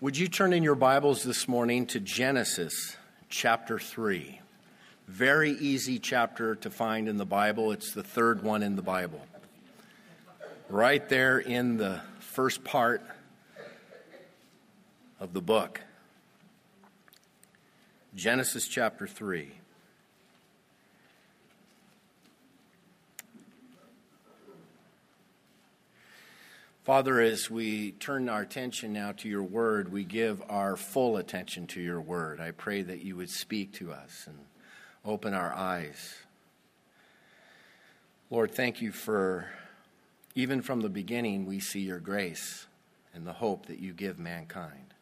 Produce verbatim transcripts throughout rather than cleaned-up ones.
Would you turn in your Bibles this morning to Genesis chapter three? Very easy chapter to find in the Bible. It's the third one in the Bible. Right there in the first part of the book. Genesis chapter three. Father, as we turn our attention now to your word, we give our full attention to your word. I pray that you would speak to us and open our eyes. Lord, thank you for, even from the beginning, we see your grace and the hope that you give mankind.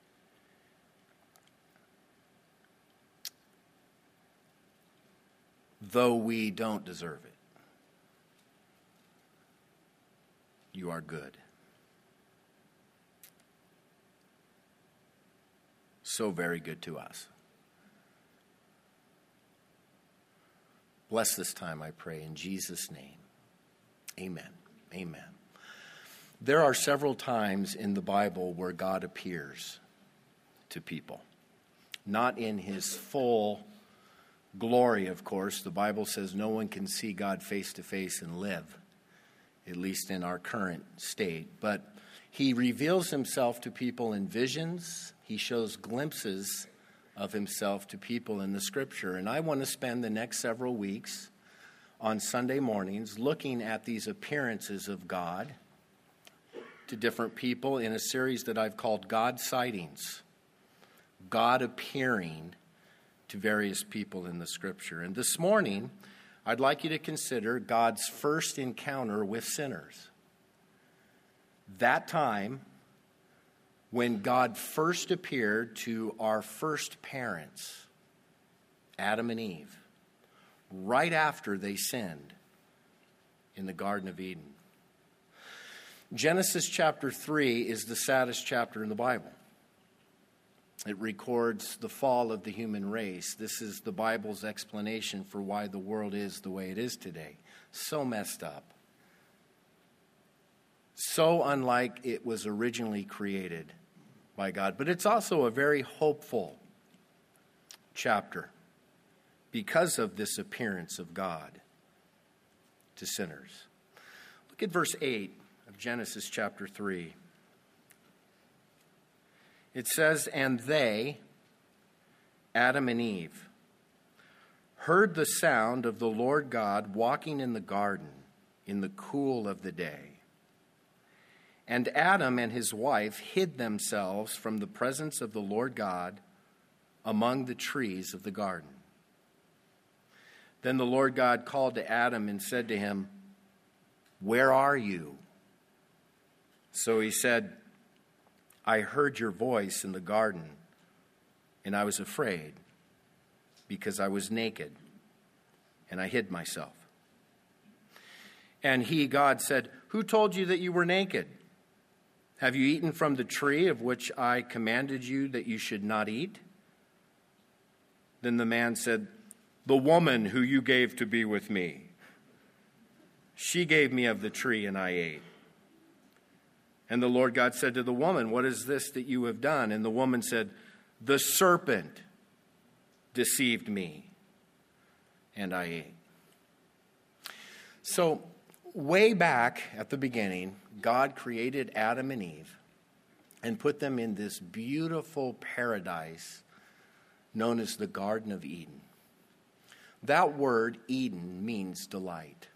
Though we don't deserve it, you are good. So very good to us. Bless this time, I pray, in Jesus' name. Amen. Amen. There are several times in the Bible where God appears to people. Not in his full glory, of course. The Bible says no one can see God face to face and live, at least in our current state. But he reveals himself to people in visions. He shows glimpses of himself to people in the Scripture. And I want to spend the next several weeks on Sunday mornings looking at these appearances of God to different people in a series that I've called God Sightings. God appearing to various people in the Scripture. And this morning, I'd like you to consider God's first encounter with sinners. That time when God first appeared to our first parents, Adam and Eve, right after they sinned in the Garden of Eden. Genesis chapter three is the saddest chapter in the Bible. It records the fall of the human race. This is the Bible's explanation for why the world is the way it is today. So messed up. So unlike it was originally created by God. But it's also a very hopeful chapter because of this appearance of God to sinners. Look at verse eight of Genesis chapter three. It says, "And they, Adam and Eve, heard the sound of the Lord God walking in the garden in the cool of the day. And Adam and his wife hid themselves from the presence of the Lord God among the trees of the garden. Then the Lord God called to Adam and said to him, 'Where are you?' So he said, 'I heard your voice in the garden, and I was afraid, because I was naked, and I hid myself.' And he, God, said, 'Who told you that you were naked? Have you eaten from the tree of which I commanded you that you should not eat?' Then the man said, 'The woman who you gave to be with me, she gave me of the tree, and I ate.' And the Lord God said to the woman, 'What is this that you have done?' And the woman said, 'The serpent deceived me, and I ate.'" So, way back at the beginning, God created Adam and Eve and put them in this beautiful paradise known as the Garden of Eden. That word, Eden, means delight.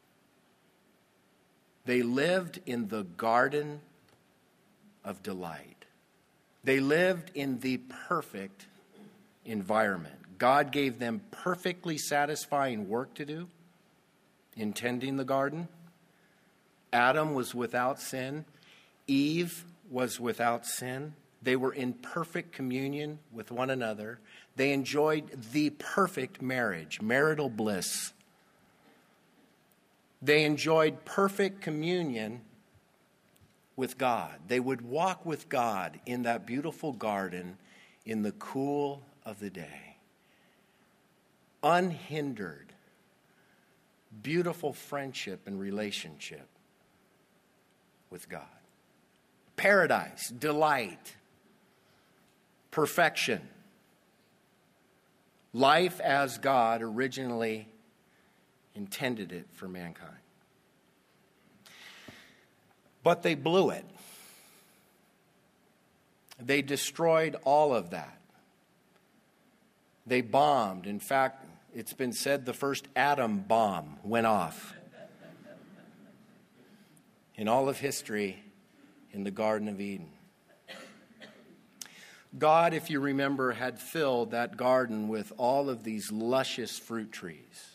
They lived in the garden of delight. They lived in the perfect environment. God gave them perfectly satisfying work to do in tending the garden. Adam was without sin. Eve was without sin. They were in perfect communion with one another. They enjoyed the perfect marriage, marital bliss. They enjoyed perfect communion with God. They would walk with God in that beautiful garden in the cool of the day. Unhindered, beautiful friendship and relationship with God. Paradise, delight, perfection. Life as God originally intended it for mankind. But they blew it. They destroyed all of that. They bombed. In fact, it's been said the first atom bomb went off in all of history in the Garden of Eden. God, if you remember, had filled that garden with all of these luscious fruit trees.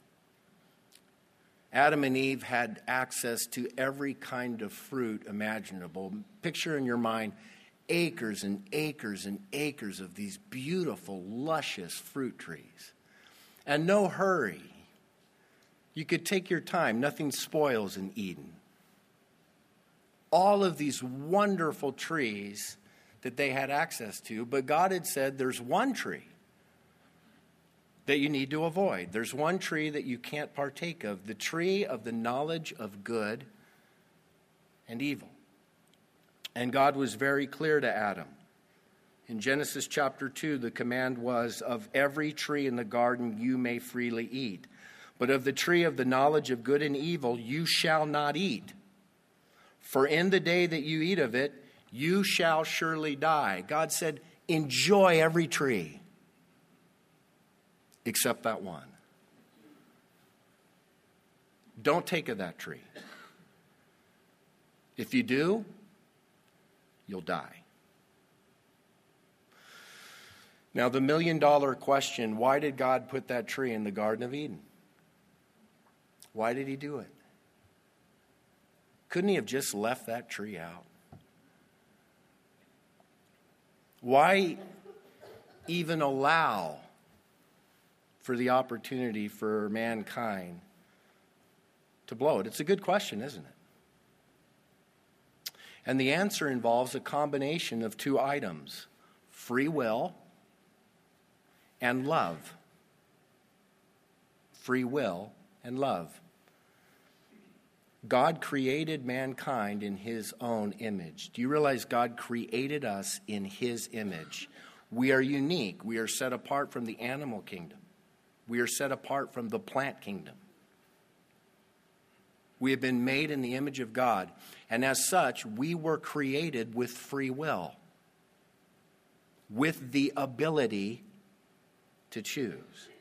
Adam and Eve had access to every kind of fruit imaginable. Picture in your mind acres and acres and acres of these beautiful, luscious fruit trees. And no hurry. You could take your time. Nothing spoils in Eden. All of these wonderful trees that they had access to, but God had said there's one tree that you need to avoid. There's one tree that you can't partake of, the tree of the knowledge of good and evil. And God was very clear to Adam. In Genesis chapter two, the command was, of every tree in the garden you may freely eat, but of the tree of the knowledge of good and evil you shall not eat. For in the day that you eat of it, you shall surely die. God said, enjoy every tree except that one. Don't take of that tree. If you do, you'll die. Now, the million dollar question, why did God put that tree in the Garden of Eden? Why did he do it? Couldn't he have just left that tree out? Why even allow for the opportunity for mankind to blow it? It's a good question, isn't it? And the answer involves a combination of two items: free will and love. Free will and love. God created mankind in his own image. Do you realize God created us in his image? We are unique. We are set apart from the animal kingdom. We are set apart from the plant kingdom. We have been made in the image of God. And as such, we were created with free will, with the ability to choose.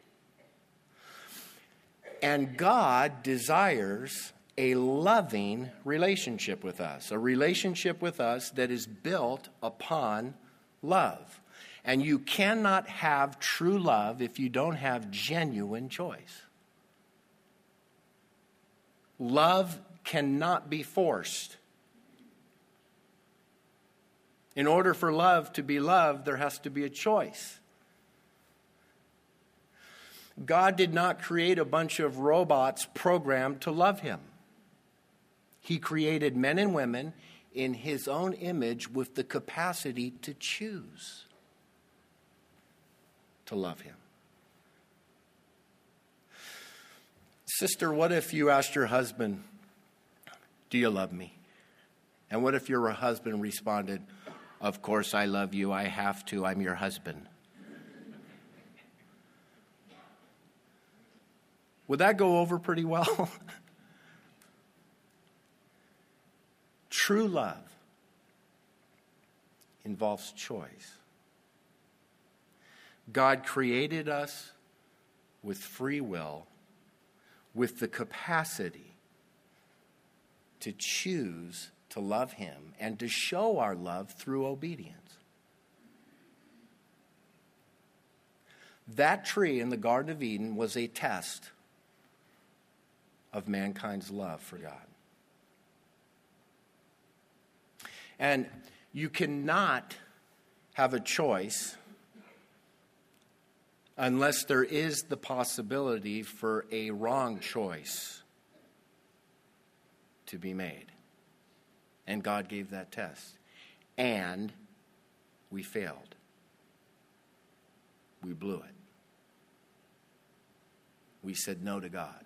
And God desires a loving relationship with us, a relationship with us that is built upon love. And you cannot have true love if you don't have genuine choice. Love cannot be forced. In order for love to be loved, there has to be a choice. God did not create a bunch of robots programmed to love him. He created men and women in his own image with the capacity to choose to love him. Sister, what if you asked your husband, do you love me? And what if your husband responded, of course I love you, I have to, I'm your husband? Would that go over pretty well? True love involves choice. God created us with free will, with the capacity to choose to love him and to show our love through obedience. That tree in the Garden of Eden was a test of mankind's love for God. And you cannot have a choice unless there is the possibility for a wrong choice to be made. And God gave that test. And we failed. We blew it. We said no to God.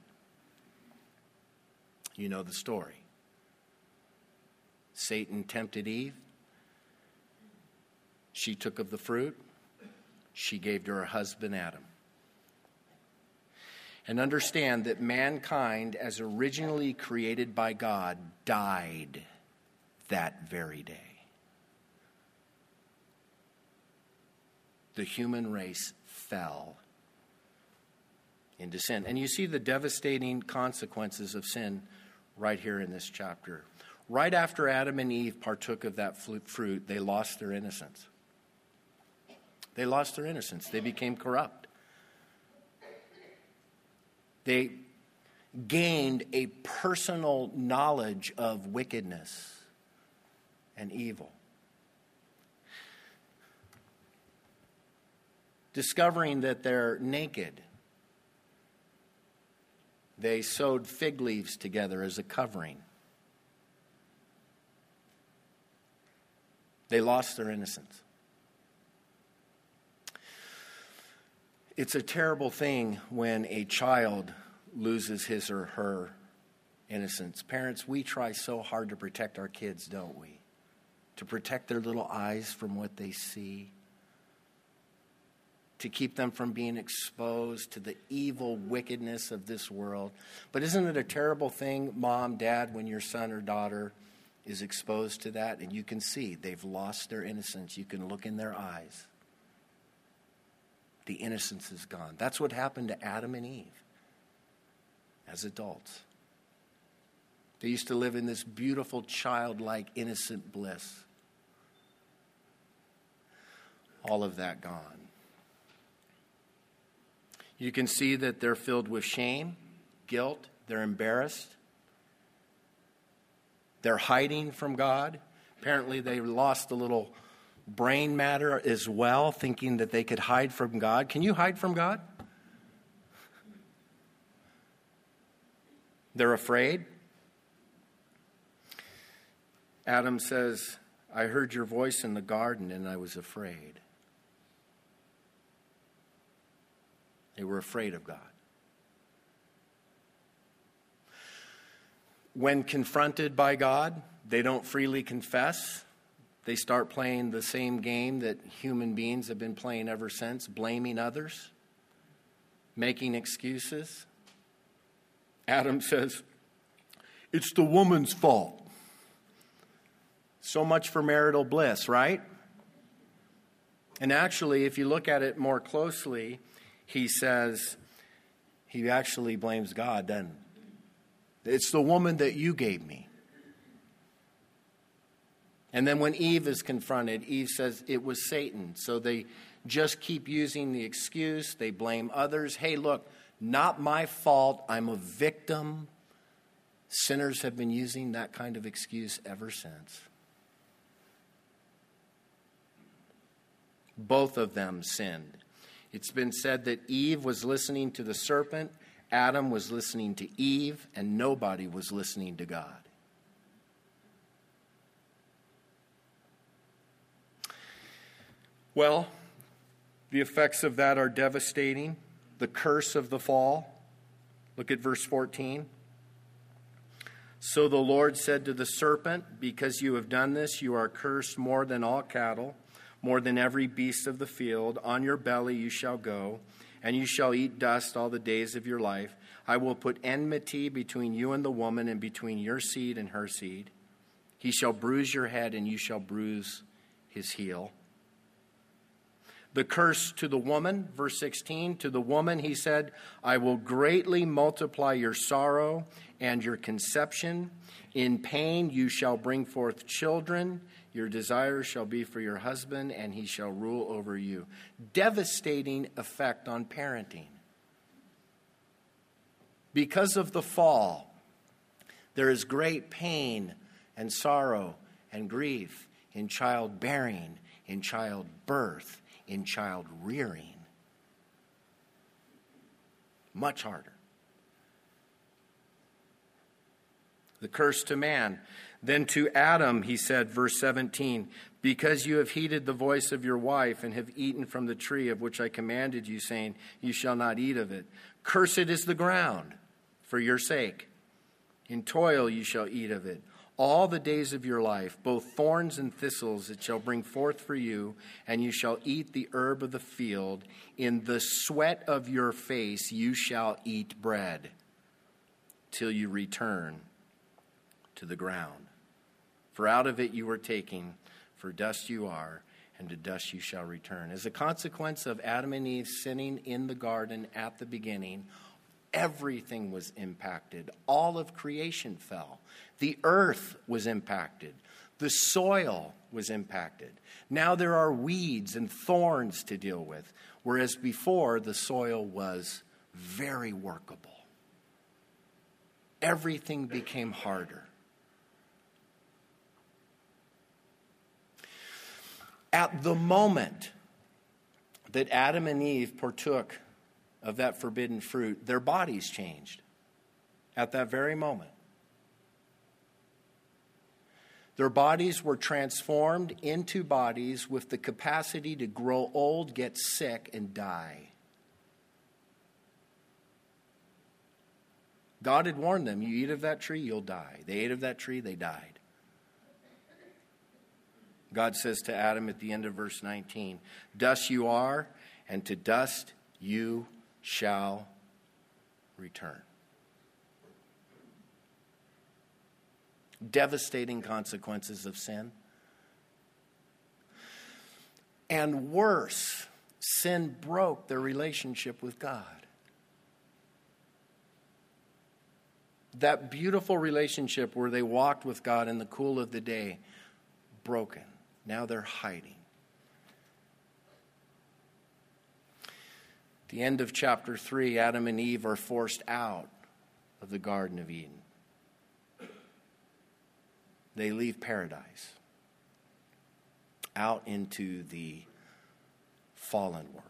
You know the story. Satan tempted Eve. She took of the fruit. She gave to her husband Adam. And understand that mankind, as originally created by God, died that very day. The human race fell into sin. And you see the devastating consequences of sin right here in this chapter. Right after Adam and Eve partook of that fruit, they lost their innocence. They lost their innocence. They became corrupt. They gained a personal knowledge of wickedness and evil. Discovering that they're naked, they sewed fig leaves together as a covering. They lost their innocence. It's a terrible thing when a child loses his or her innocence. Parents, we try so hard to protect our kids, don't we? To protect their little eyes from what they see. To keep them from being exposed to the evil wickedness of this world. But isn't it a terrible thing, mom, dad, when your son or daughter is exposed to that and you can see they've lost their innocence? You can look in their eyes. The innocence is gone. That's what happened to Adam and Eve as adults. They used to live in this beautiful, childlike, innocent bliss. All of that gone. You can see that they're filled with shame, guilt, they're embarrassed. They're hiding from God. Apparently they lost a little brain matter as well, thinking that they could hide from God. Can you hide from God? They're afraid. Adam says, I heard your voice in the garden and I was afraid. They were afraid of God. When confronted by God, they don't freely confess. They start playing the same game that human beings have been playing ever since, blaming others, making excuses. Adam says, it's the woman's fault. So much for marital bliss, right? And actually, if you look at it more closely, he says, he actually blames God, doesn't he? It's the woman that you gave me. And then when Eve is confronted, Eve says it was Satan. So they just keep using the excuse. They blame others. Hey, look, not my fault. I'm a victim. Sinners have been using that kind of excuse ever since. Both of them sinned. It's been said that Eve was listening to the serpent, Adam was listening to Eve, and nobody was listening to God. Well, the effects of that are devastating. The curse of the fall. Look at verse fourteen. So the Lord said to the serpent, because you have done this, you are cursed more than all cattle, more than every beast of the field. On your belly you shall go, and you shall eat dust all the days of your life. I will put enmity between you and the woman, and between your seed and her seed. He shall bruise your head, and you shall bruise his heel. The curse to the woman, verse sixteen, to the woman he said, I will greatly multiply your sorrow and your conception. In pain you shall bring forth children. Your desire shall be for your husband, and he shall rule over you. Devastating effect on parenting. Because of the fall, there is great pain and sorrow and grief in childbearing, in childbirth, in child rearing. Much harder. The curse to man. Then to Adam, he said, verse seventeen, because you have heeded the voice of your wife and have eaten from the tree of which I commanded you, saying, you shall not eat of it. Cursed is the ground for your sake. In toil you shall eat of it all the days of your life, both thorns and thistles it shall bring forth for you, and you shall eat the herb of the field. In the sweat of your face you shall eat bread, till you return to the ground. For out of it you were taken, for dust you are, and to dust you shall return. As a consequence of Adam and Eve sinning in the garden at the beginning, everything was impacted. All of creation fell. The earth was impacted. The soil was impacted. Now there are weeds and thorns to deal with, whereas before the soil was very workable. Everything became harder. At the moment that Adam and Eve partook of that forbidden fruit, their bodies changed. At that very moment. Their bodies were transformed into bodies with the capacity to grow old, get sick, and die. God had warned them, you eat of that tree, you'll die. They ate of that tree, they died. God says to Adam at the end of verse nineteen, dust you are, and to dust you shall return. Devastating consequences of sin. And worse, sin broke their relationship with God. That beautiful relationship where they walked with God in the cool of the day, broken. Now they're hiding. At the end of chapter three, Adam and Eve are forced out of the Garden of Eden. They leave paradise out into the fallen world.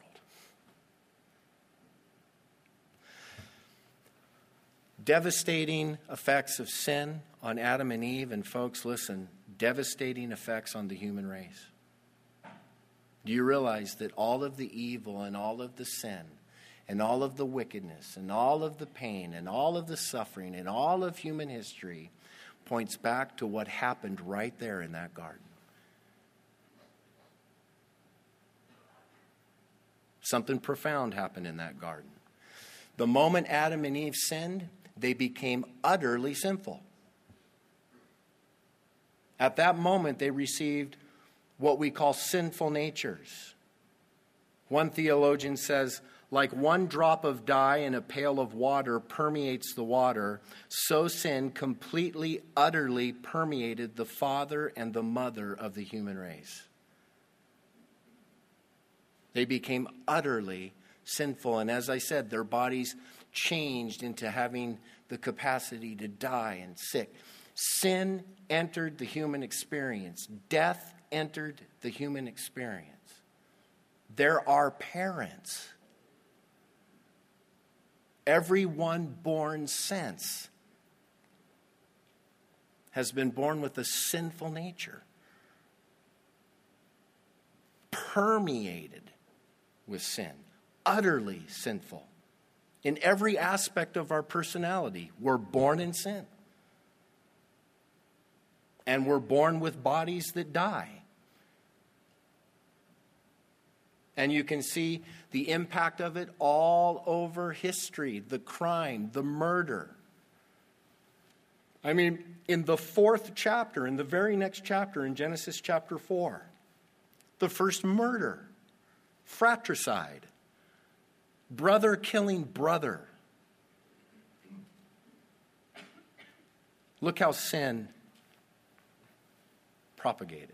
Devastating effects of sin on Adam and Eve, and folks, listen, devastating effects on the human race. Do you realize that all of the evil and all of the sin and all of the wickedness and all of the pain and all of the suffering and all of human history points back to what happened right there in that garden? Something profound happened in that garden. The moment Adam and Eve sinned, they became utterly sinful. At that moment, they received what we call sinful natures. One theologian says, like one drop of dye in a pail of water permeates the water, so sin completely, utterly permeated the father and the mother of the human race. They became utterly sinful, and as I said, their bodies changed into having the capacity to die and sick. Sin entered the human experience. Death entered the human experience. There are parents. Everyone born since has been born with a sinful nature, permeated with sin, utterly sinful. In every aspect of our personality, we're born in sin. And we're born with bodies that die. And you can see the impact of it all over history, the crime, the murder. I mean, in the fourth chapter, in the very next chapter, in Genesis chapter four, the first murder, fratricide, brother killing brother. Look how sin propagated.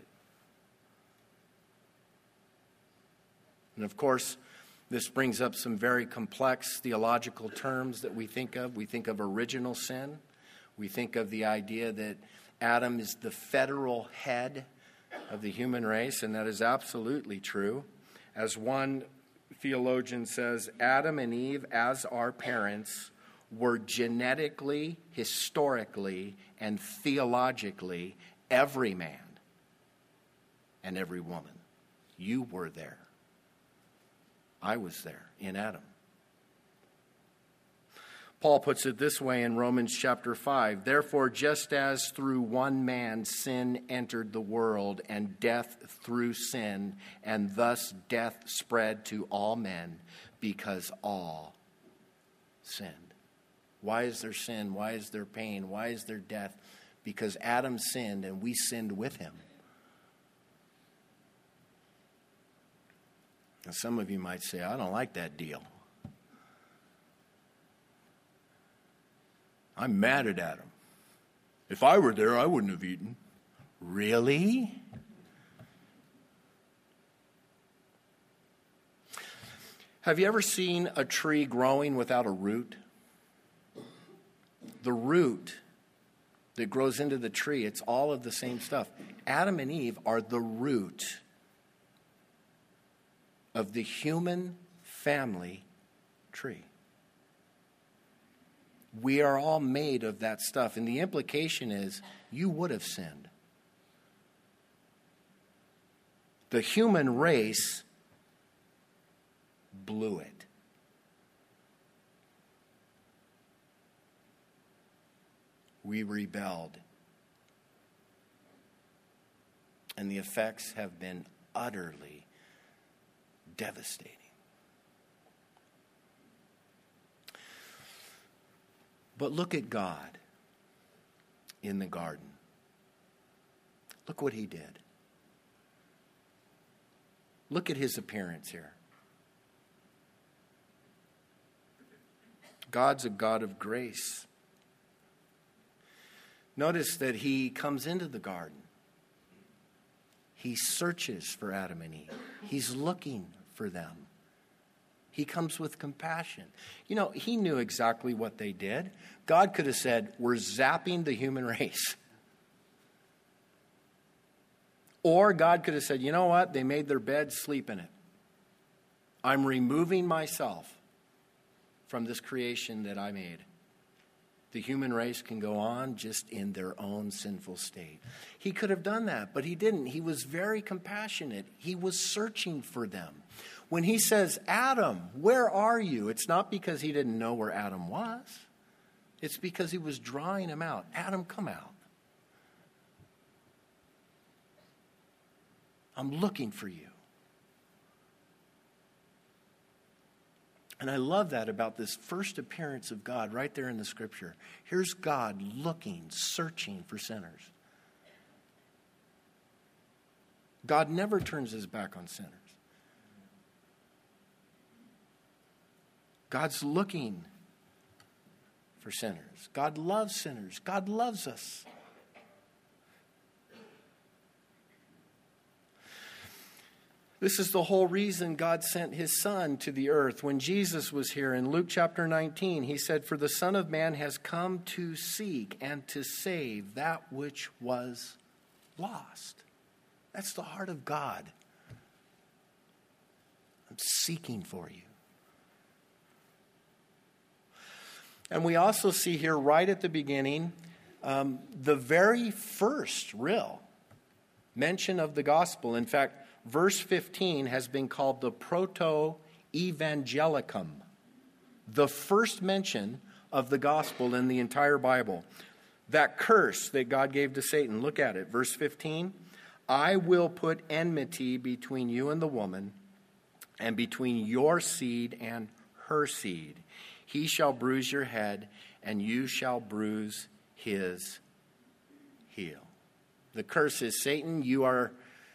And of course, this brings up some very complex theological terms that we think of. We think of original sin. We think of the idea that Adam is the federal head of the human race, and that is absolutely true. As one theologian says, Adam and Eve, as our parents, were genetically, historically, and theologically every man and every woman. You were there. I was there in Adam. Paul puts it this way in Romans chapter five. Therefore, just as through one man sin entered the world, and death through sin, and thus death spread to all men, because all sinned. Why is there sin? Why is there pain? Why is there death? Because Adam sinned and we sinned with him. And some of you might say, I don't like that deal. I'm mad at Adam. If I were there, I wouldn't have eaten. Really? Have you ever seen a tree growing without a root? The root that grows into the tree, it's all of the same stuff. Adam and Eve are the root of the human family tree. We are all made of that stuff. And the implication is you would have sinned. The human race blew it. We rebelled. And the effects have been utterly devastating. But look at God in the garden. Look what he did. Look at his appearance here. God's a God of grace. Notice that he comes into the garden. He searches for Adam and Eve. He's looking for them. He comes with compassion. You know, he knew exactly what they did. God could have said, we're zapping the human race. Or God could have said, you know what? They made their bed, sleep in it. I'm removing myself from this creation that I made. The human race can go on just in their own sinful state. He could have done that, but he didn't. He was very compassionate. He was searching for them. When he says, Adam, where are you? It's not because he didn't know where Adam was. It's because he was drawing him out. Adam, come out. I'm looking for you. And I love that about this first appearance of God right there in the scripture. Here's God looking, searching for sinners. God never turns his back on sinners. God's looking for sinners. God loves sinners. God loves us. This is the whole reason God sent his Son to the earth. When Jesus was here in Luke chapter nineteen, he said, for the Son of Man has come to seek and to save that which was lost. That's the heart of God. I'm seeking for you. And we also see here right at the beginning, um, the very first real mention of the gospel. In fact, verse fifteen has been called the proto-evangelicum, the first mention of the gospel in the entire Bible. That curse that God gave to Satan, look at it, verse fifteen. I will put enmity between you and the woman, and between your seed and her seed. He shall bruise your head, and you shall bruise his heel. The curse is, Satan, you are,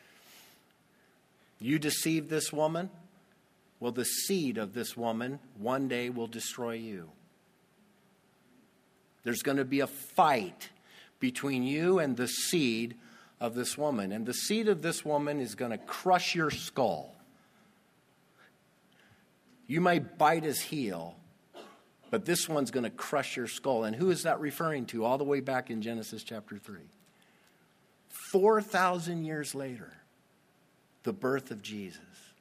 you deceived this woman. Well, the seed of this woman one day will destroy you. There's going to be a fight between you and the seed of this woman. And the seed of this woman is going to crush your skull. You might bite his heel, but this one's going to crush your skull. And who is that referring to? All the way back in Genesis chapter three. four thousand years later, the birth of Jesus.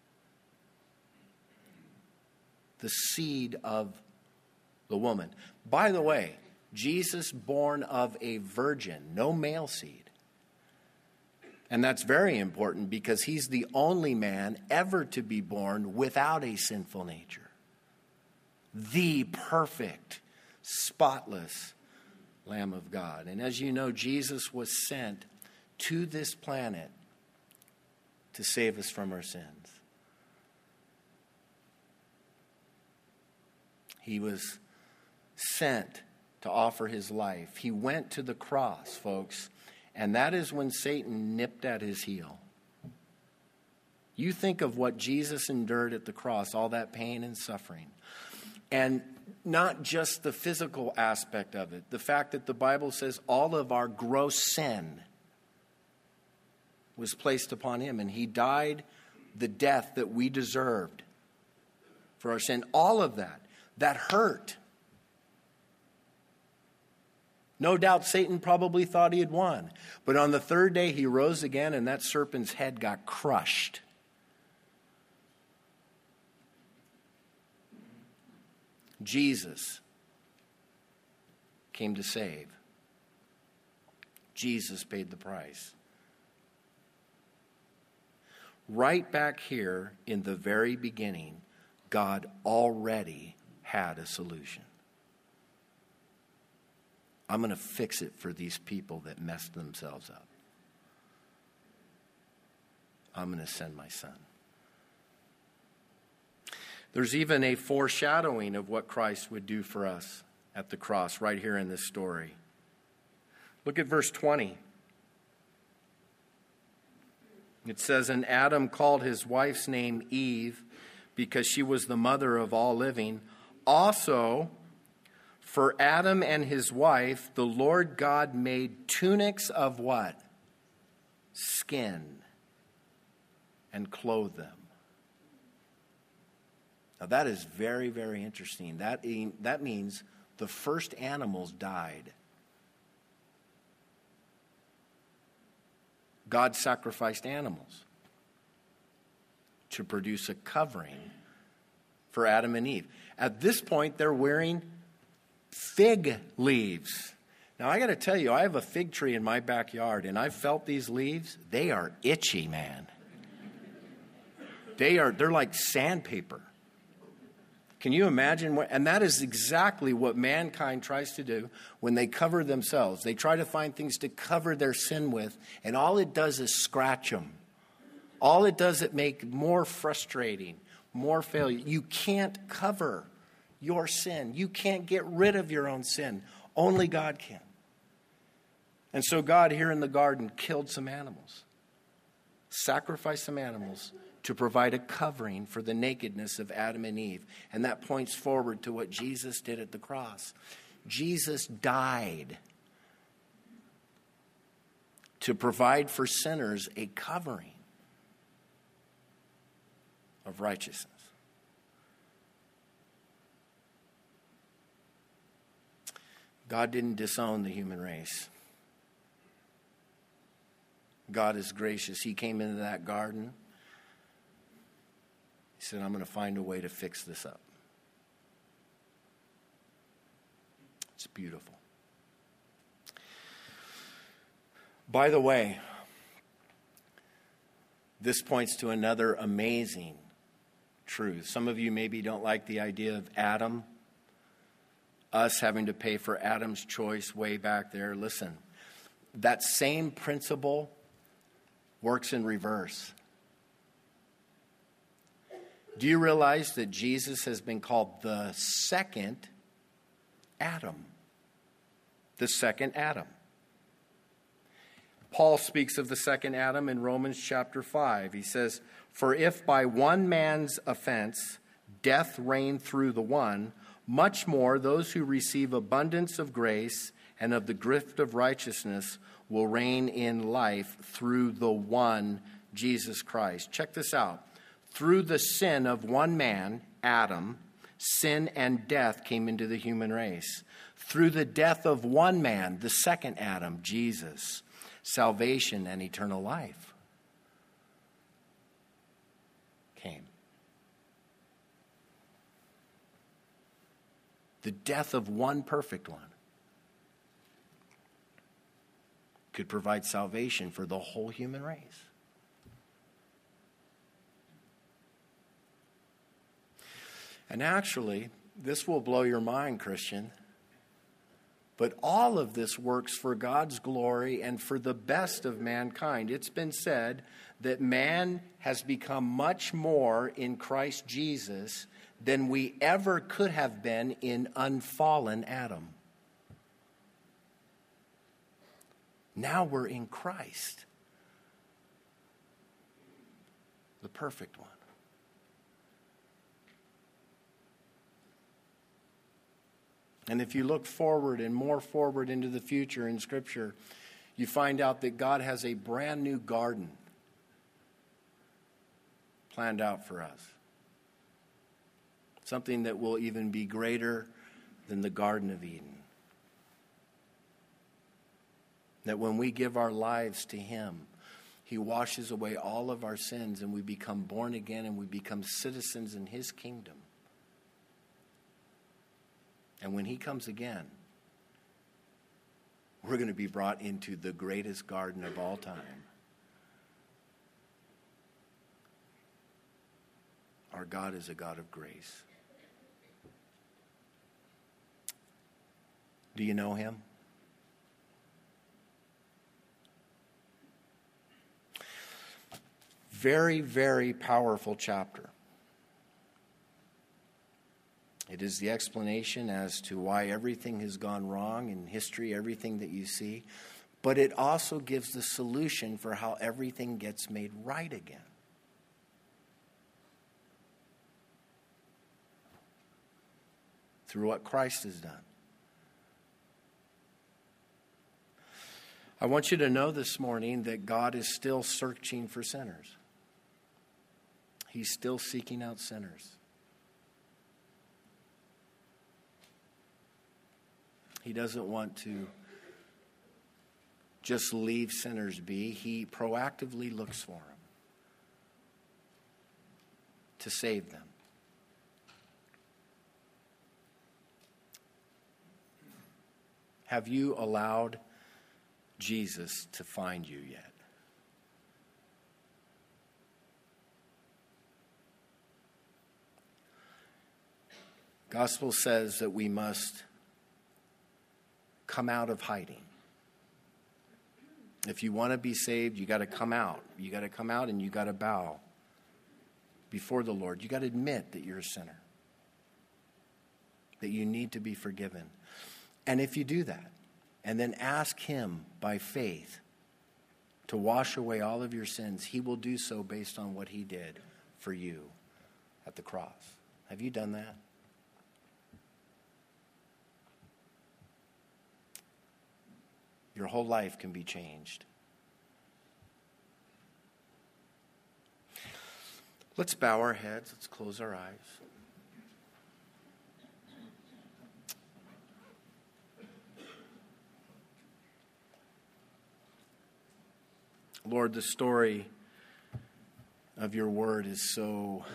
The seed of the woman. By the way, Jesus born of a virgin, no male seed. And that's very important because he's the only man ever to be born without a sinful nature. The perfect spotless Lamb of God. And as you know, Jesus was sent to this planet to save us from our sins. He was sent to offer his life. He went to the cross, folks, and that is when Satan nipped at his heel. You think of what Jesus endured at the cross, all that pain and suffering. And not just the physical aspect of it, the fact that the Bible says all of our gross sin was placed upon him, and he died the death that we deserved for our sin. All of that, that hurt. No doubt Satan probably thought he had won. But on the third day he rose again, and that serpent's head got crushed. Jesus came to save. Jesus paid the price. Right back here in the very beginning, God already had a solution. I'm going to fix it for these people that messed themselves up. I'm going to send my son. There's even a foreshadowing of what Christ would do for us at the cross right here in this story. Look at verse twenty. It says, "And Adam called his wife's name Eve because she was the mother of all living. Also, for Adam and his wife, the Lord God made tunics of" what? Skin, and clothed them. Now that is very, very interesting. That, that means the first animals died. God sacrificed animals to produce a covering for Adam and Eve. At this point, they're wearing fig leaves. Now, I got to tell you, I have a fig tree in my backyard, and I've felt these leaves. They are itchy, man. They are, they're like sandpaper. Can you imagine what, and that is exactly what mankind tries to do when they cover themselves. They try to find things to cover their sin with, and all it does is scratch them. All it does is make more frustrating, more failure. You can't cover your sin. You can't get rid of your own sin. Only God can. And so God here in the garden killed some animals, sacrificed some animals to provide a covering for the nakedness of Adam and Eve. And that points forward to what Jesus did at the cross. Jesus died to provide for sinners a covering of righteousness. God didn't disown the human race. God is gracious. He came into that garden. He said, I'm going to find a way to fix this up. It's beautiful. By the way, this points to another amazing truth. Some of you maybe don't like the idea of Adam, us having to pay for Adam's choice way back there. Listen, that same principle works in reverse. Do you realize that Jesus has been called the second Adam? The second Adam. Paul speaks of the second Adam in Romans chapter five. He says, "For if by one man's offense death reigned through the one, much more those who receive abundance of grace and of the gift of righteousness will reign in life through the one, Jesus Christ." Check this out. Through the sin of one man, Adam, sin and death came into the human race. Through the death of one man, the second Adam, Jesus, salvation and eternal life came. The death of one perfect one could provide salvation for the whole human race. And actually, this will blow your mind, Christian. But all of this works for God's glory and for the best of mankind. It's been said that man has become much more in Christ Jesus than we ever could have been in unfallen Adam. Now we're in Christ, the perfect one. And if you look forward and more forward into the future in Scripture, you find out that God has a brand new garden planned out for us. Something that will even be greater than the Garden of Eden. That when we give our lives to Him, He washes away all of our sins and we become born again and we become citizens in His kingdom. And when He comes again, we're going to be brought into the greatest garden of all time. Our God is a God of grace. Do you know Him? Very, very powerful chapter. It is the explanation as to why everything has gone wrong in history, everything that you see. But it also gives the solution for how everything gets made right again. Through what Christ has done. I want you to know this morning that God is still searching for sinners. He's still seeking out sinners. He doesn't want to just leave sinners be. He proactively looks for them to save them. Have you allowed Jesus to find you yet? Gospel says that we must come out of hiding. If you want to be saved, you got to come out. You got to come out and you got to bow before the Lord. You got to admit that you're a sinner, that you need to be forgiven. And if you do that, and then ask Him by faith to wash away all of your sins, He will do so based on what He did for you at the cross. Have you done that? Your whole life can be changed. Let's bow our heads. Let's close our eyes. Lord, the story of your word is so,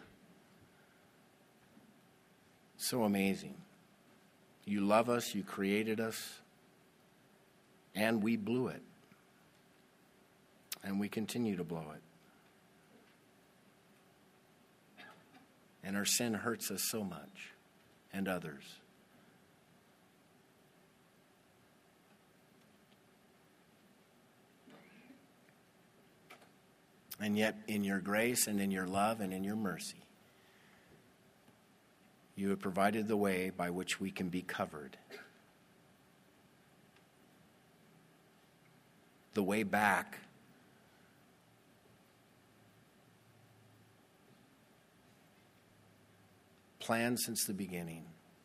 so amazing. You love us, you created us, and we blew it. And we continue to blow it. And our sin hurts us so much, and others. And yet, in your grace and in your love and in your mercy, you have provided the way by which we can be covered. The way back planned since the beginning.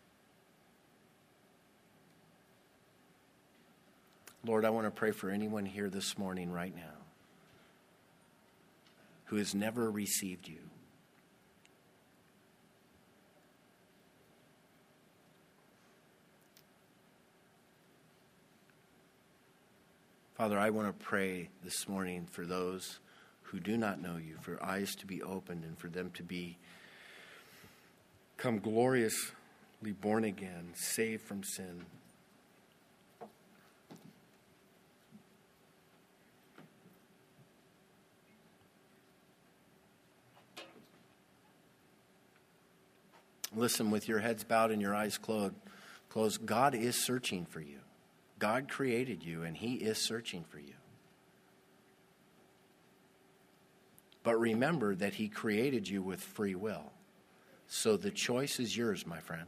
Lord, I want to pray for anyone here this morning right now who has never received you. Father, I want to pray this morning for those who do not know you, for eyes to be opened and for them to be become gloriously born again, saved from sin. Listen, with your heads bowed and your eyes closed, Close. God is searching for you. God created you, and he is searching for you. But remember that he created you with free will. So the choice is yours, my friend.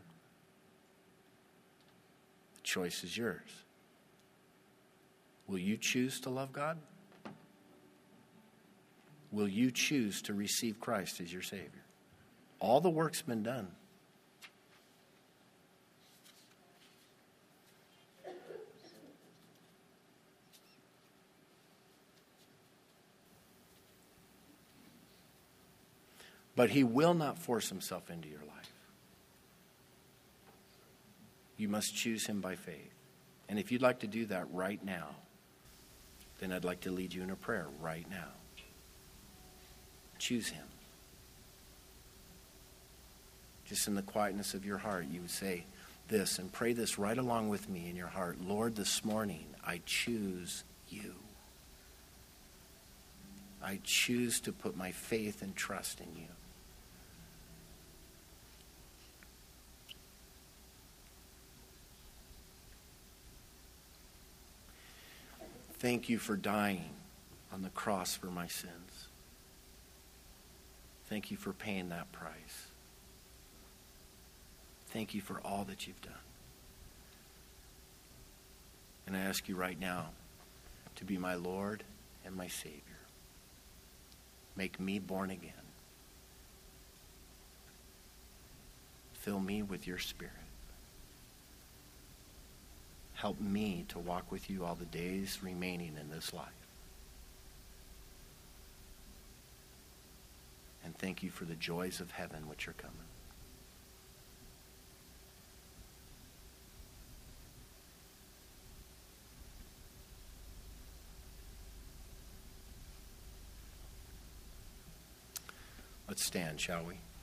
The choice is yours. Will you choose to love God? Will you choose to receive Christ as your Savior? All the work's been done. But he will not force himself into your life. You must choose him by faith. And if you'd like to do that right now, then I'd like to lead you in a prayer right now. Choose him. Just in the quietness of your heart, you would say this and pray this right along with me in your heart. Lord, this morning I choose you. I choose to put my faith and trust in you. Thank you for dying on the cross for my sins. Thank you for paying that price. Thank you for all that you've done. And I ask you right now to be my Lord and my Savior. Make me born again. Fill me with your Spirit. Help me to walk with you all the days remaining in this life. And thank you for the joys of heaven which are coming. Let's stand, shall we?